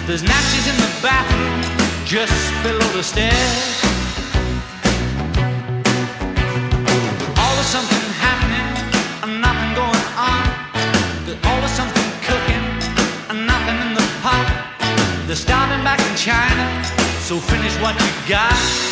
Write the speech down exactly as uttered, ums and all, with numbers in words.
There's Nazis in the bathroom just below the stairs. Always something happening and nothing going on. There's always something cooking and nothing in the pot. They're starving back in China, so finish what you got.